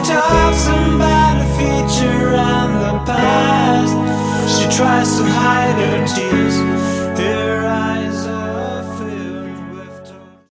talks about the future and the past. She tries to hide her tears.